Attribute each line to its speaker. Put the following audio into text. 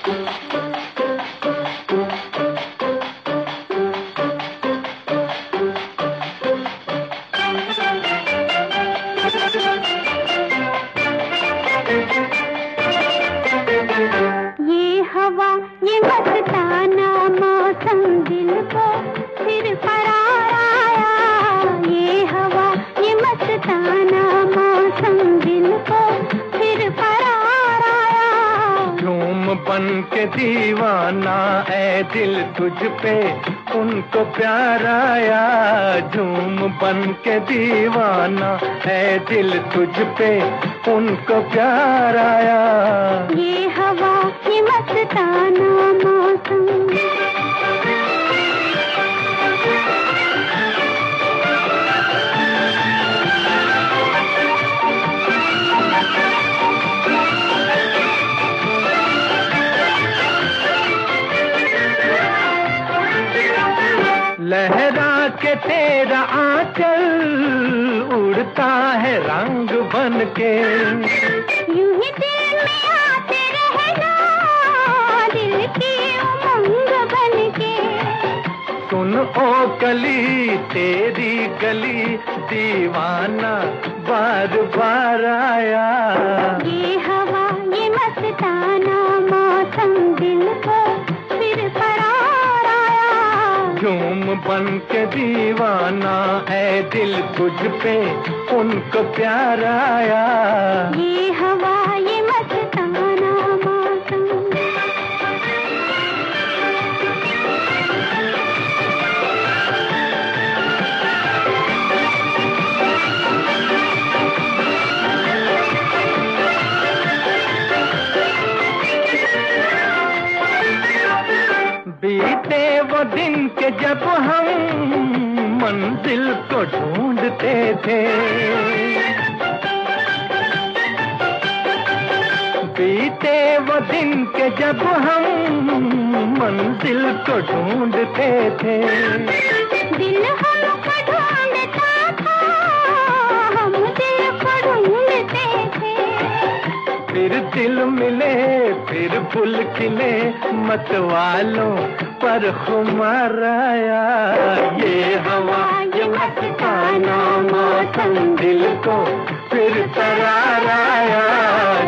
Speaker 1: ये हवा ये मस्ताना मौसम दिल को फिर करार आया। ये हवा ये मस्ताना मौसम दिल को फिर करार आया।
Speaker 2: झूम बन के दीवाना ऐ दिल तुझ पे उनको प्यार आया। झूम बन के दीवाना ऐ दिल तुझ पे उनको प्यार आया।
Speaker 1: ये हवा ये मस्ताना मौसम
Speaker 2: लहरा के तेरा आंचल उड़ता है रंग बन के।
Speaker 1: यूं ही दिल में आते रहना दिल की उमंग बन के।
Speaker 2: सुन ओ कली तेरी गली दीवाना बार बार आया।
Speaker 1: ये हवा ये मस्ताना मौसम दिल को फिर करार आया।
Speaker 2: झूम बन के दीवाना ऐ दिल तुझ पे उनको प्यार आया।
Speaker 1: ये हवा ये मस्ताना मौसम
Speaker 2: बीते वो दिन के जब हम मंजिल को ढूंढते थे। बीते वो दिन के जब हम मंजिल को ढूंढते थे।
Speaker 1: दिल हमको ढूंढता था हम दिल को ढूंढते थे।
Speaker 2: फिर दिल मिले फिर फूल खिले मत वालों पर खुमार आया। ये हवा ये मस्ताना मौसम दिल को फिर करार आया।